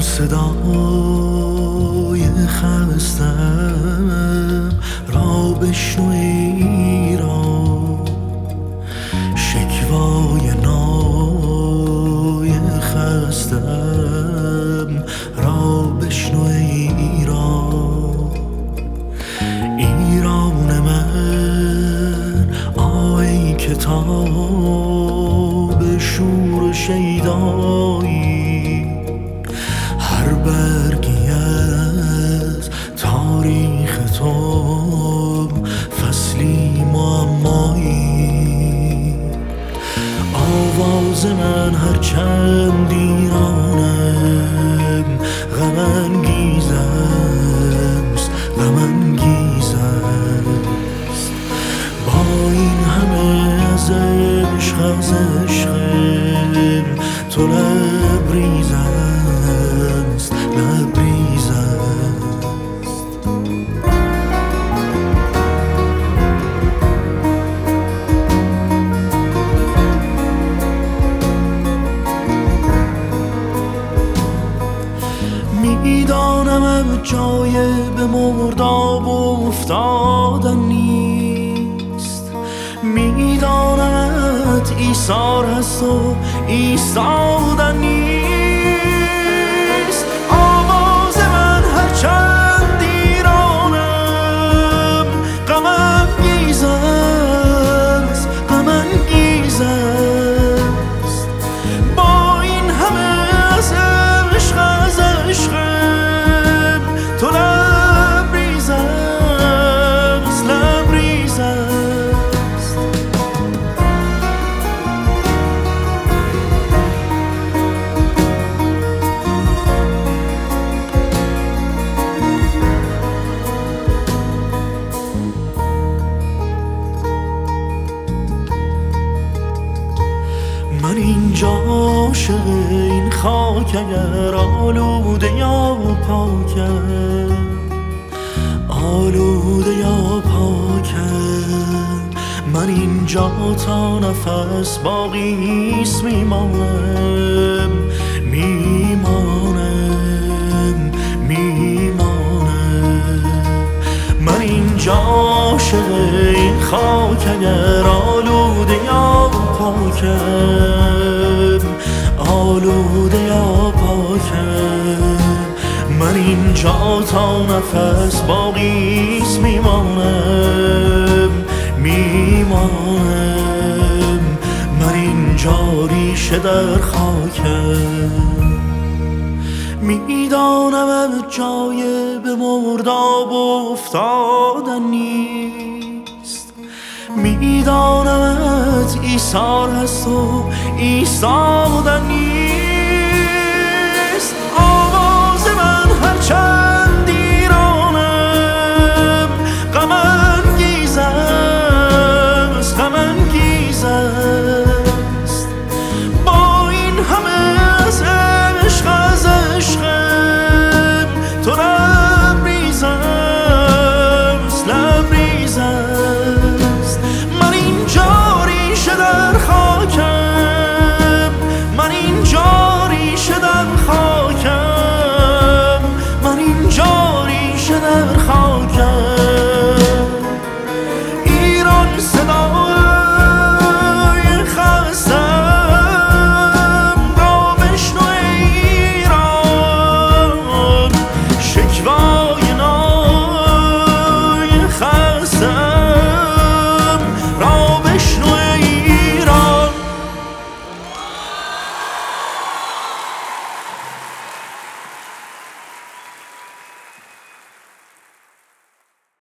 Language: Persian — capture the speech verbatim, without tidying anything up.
صدای خستم را بشنو ایران، شکوای نای خستم را بشنو ایران. ایران من آی کتاب شور و شیدایی، هر برگی از تاریخ تو فصلی معمایی. آواز من هر چند ایرانم غم انگیز است، غم انگیز است. با این همه از عشق از عشقم تو لبریز است، لبریز است. میدانم جای به مرداب افتادن نیست، میدانمت ایثار هست و ایستادن نیست. آواز من هر چند ایرانم غم انگیز است، غم انگیز است. با این همه از عشق از عشقم تو لبریز است، لبریز است. من اینجا عاشق این خاک، اگر آلوده یا پاکم، آلوده یا پاکم. من اینجا تا نفس باقیست میمانم، میمانم، میمانم. من اینجا عاشق این خاک، اگر آلوده یا پاکم، آلوده یا پاکم. من اینجا تا نفس باقیست میمانم، میمانم. من اینجا ریشه در خاکم. میدانم جای به مرداب افتادن نیست، میدانمت ایثار هست و ایستادن نیست. آواز من هر چند ایرانم غم انگیز است، غم انگیز است. با این همه از عشق از عشقم تو لبریز است، لبریز است. من اینجا ریشه در خاکم، من اینجا ریشه در خاکم، من اینجا ریشه در خاکم.